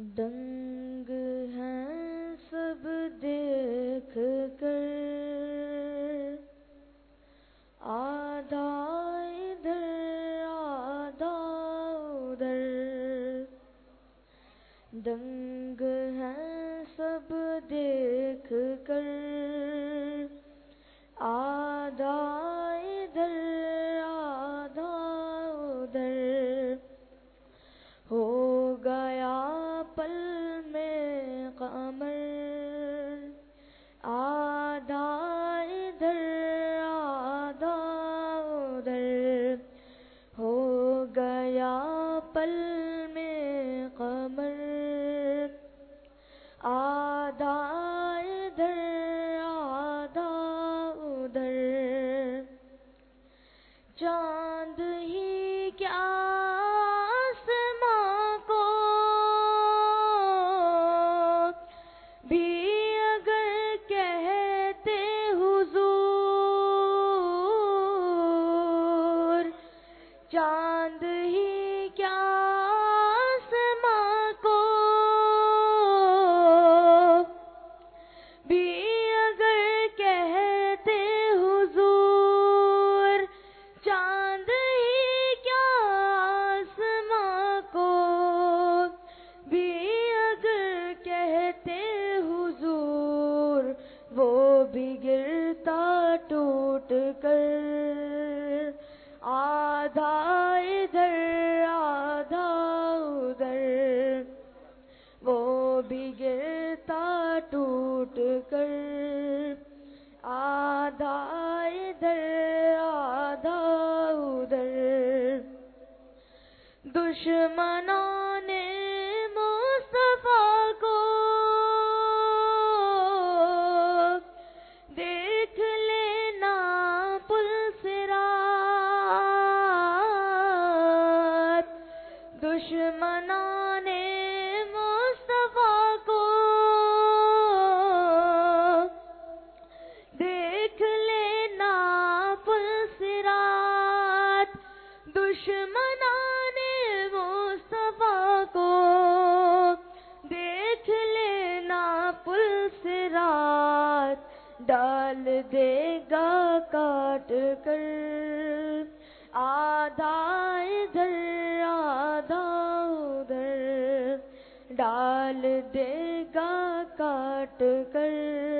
دنگ ہیں سب دیکھ کر، آدھا ادھر آدھا ادھر، دنگ ہیں سب دیکھ کر، آدھا ادھر آدھا ادھر، ہو گیا پل میں قمر، آدھا ادھر آدھا ادھر، ہو گیا پل میں قمر، آدھا ادھر آدھا ادھر، چاند ہی کیا آسماں کو بھی اگر کہتے حضور، چاند ہی کیا آسماں کو بھی اگر کہتے حضور، چاند ہی کیا آسماں کو بھی اگر کہتے حضور، وہ بھی گرتا ٹوٹ کر، آدھا ادھر آدھا ادھر، وہ بھی گرتا ٹوٹ کر، آدھا ادھر آدھا ادھر، دشمنوں نے مصطفیٰ کو دیکھ لینا پل صراط، دشمنوں نے مصطفیٰ کو دیکھ لینا پل صراط، دشمنوں نے مصطفیٰ کو دیکھ لینا پل صراط، ڈال دے گا کاٹ کر، آدھا ادھر آدھا ادھر، ڈال دے گا کاٹ کر،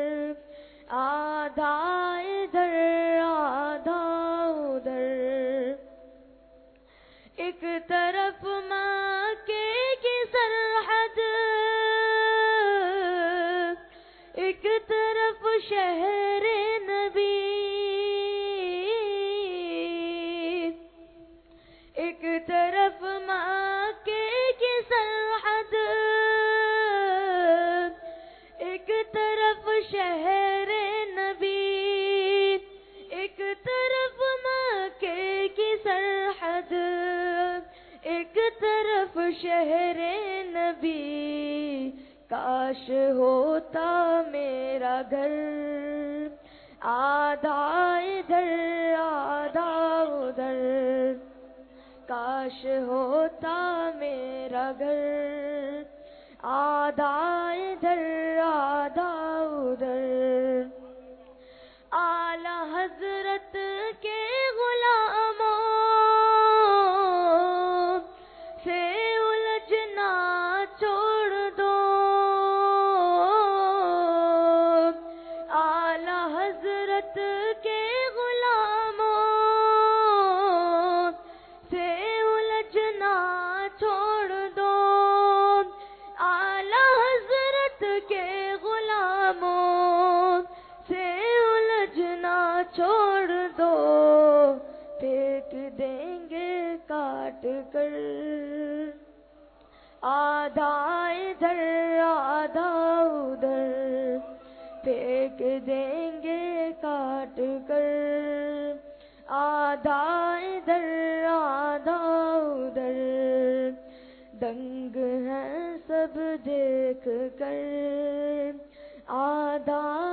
آدھا ادھر آدھا ادھر، ایک طرف مکے کی سرحد، ایک طرف شہر نبی، ایک طرف مکے کی سرحد، ایک طرف شہر نبی، ایک طرف مکے کی سرحد، ایک طرف شہر نبی، کاش ہوتا میرا گھر، آدھا ادھر آدھا ادھر، کاش ہوتا میرا گھر، آدھا ادھر آدھا ادھر، اعلی حضرت کے غلاموں سے الجھنا چھوڑ دو، اعلی حضرت کے غلاموں سے الجھنا چھوڑ دو، اعلی حضرت کے غلاموں سے الجھنا چھوڑ دو، پھینک دیں گے کاٹ کر، آدھا ادھر آدھا ادھر، پھینک دیں گے کاٹ کر، آدھا ادھر آدھا ادھر، دنگ ہیں سب دیکھ کر، آدھا